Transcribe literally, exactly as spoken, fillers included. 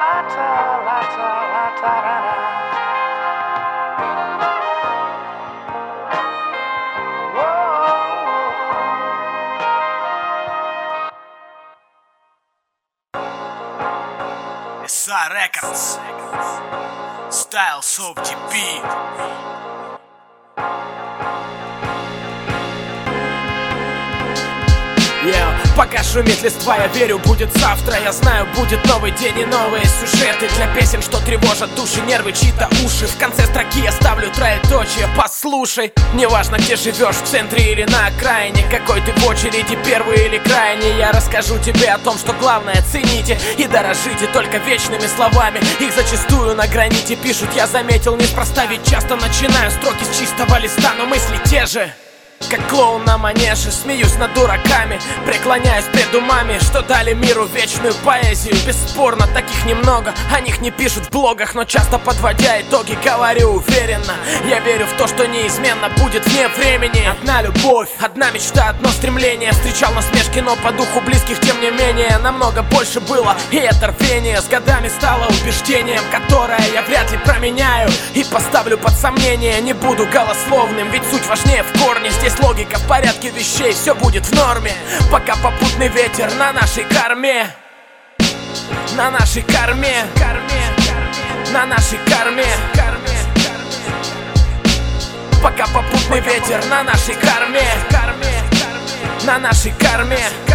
эс ар Records, Styles of джи пи. Yeah. Пока шумит листва, я верю, будет завтра. Я знаю, будет новый день и новые сюжеты для песен, что тревожат души, нервы, чьи-то уши. В конце строки я ставлю троеточие. Послушай, неважно, где живешь, в центре или на окраине, какой ты в очереди, первый или крайний. Я расскажу тебе о том, что главное цените и дорожите только вечными словами. Их зачастую на граните пишут, я заметил неспроста, ведь часто начинаю строки с чистого листа, но мысли те же. Как клоун на манеже, смеюсь над дураками, преклоняюсь пред умами, что дали миру вечную поэзию. Бесспорно, таких немного, о них не пишут в блогах, но часто подводя итоги, говорю уверенно. Я верю в то, что неизменно будет вне времени. Одна любовь, одна мечта, одно стремление. Встречал насмешки, но по духу близких, тем не менее, намного больше было. И это рвение с годами стало убеждением, которое я вряд ли променяю и поставлю под сомнение. Не буду голословным, ведь суть важнее в корне. Здесь логика в порядке вещей, все будет в норме. Пока попутный ветер на нашей корме, на нашей корме, на нашей корме. Пока попутный ветер на нашей корме, на нашей корме.